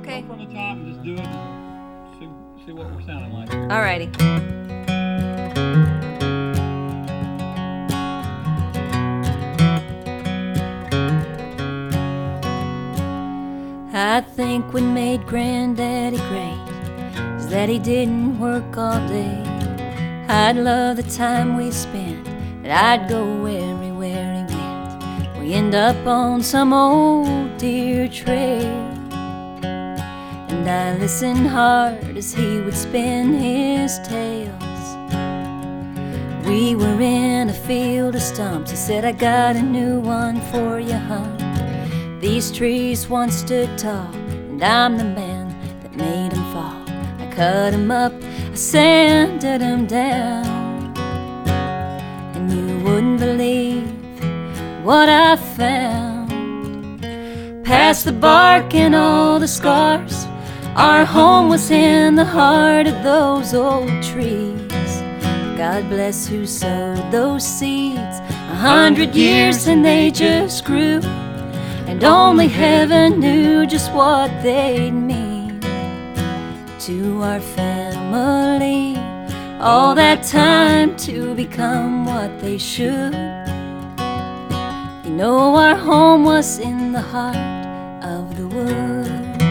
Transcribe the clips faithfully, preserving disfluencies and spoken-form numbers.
Okay. Go from the top and just do it and see, see what we're sounding like. Alrighty. I think what made Granddaddy great is that he didn't work all day. I'd love the time we spent, and I'd go everywhere he went. We end up on some old deer trail, and I listened hard as he would spin his tales. We were in a field of stumps. He said, I got a new one for you, hon. These trees once stood tall, and I'm the man that made them fall. I cut them up, I sanded them down, and you wouldn't believe what I found. Past the bark and all the scars, our home was in the heart of those old trees. God bless who sowed those seeds a hundred years and they just grew, and only heaven knew just what they'd mean to our family. All that time to become what they should. You know our home was in the heart of the wood.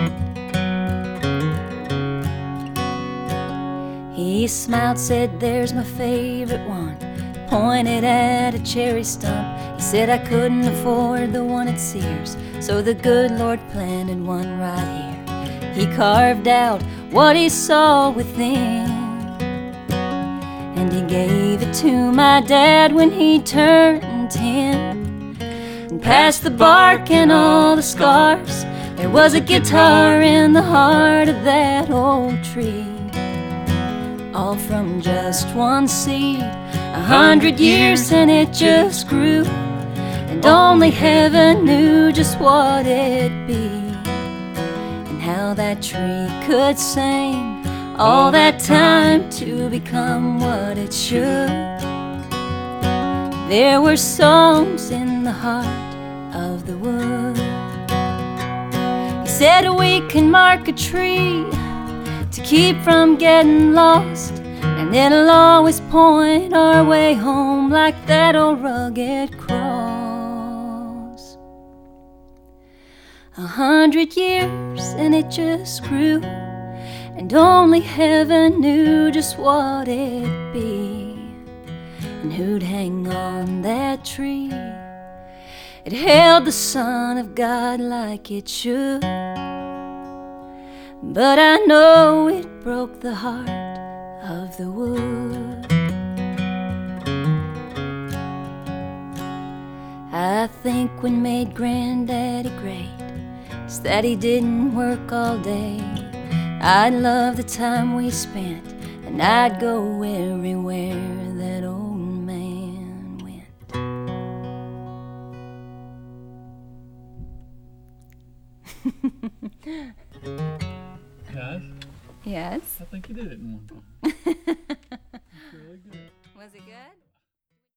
He smiled, said, there's my favorite one, pointed at a cherry stump. He said I couldn't afford the one at Sears, so the good Lord planted one right here. He carved out what he saw within, and he gave it to my dad when he turned ten. And past the bark and all the scars, there was a guitar in the heart of that old tree. All from just one seed, a hundred years and it just grew, and only heaven knew just what it'd be, and how that tree could sing all that time to become what it should. There were songs in the heart of the wood. He said we can mark a tree to keep from getting lost, and it'll always point our way home like that old rugged cross. A hundred years and it just grew, and only heaven knew just what it'd be, and who'd hang on that tree. It held the Son of God like it should, but I know it broke the heart of the wood. I think what made Granddaddy great is that he didn't work all day. I'd love the time we spent, and I'd go everywhere that old man went. Guys, Yes. I think you did it in one time. That's really good. Was it good?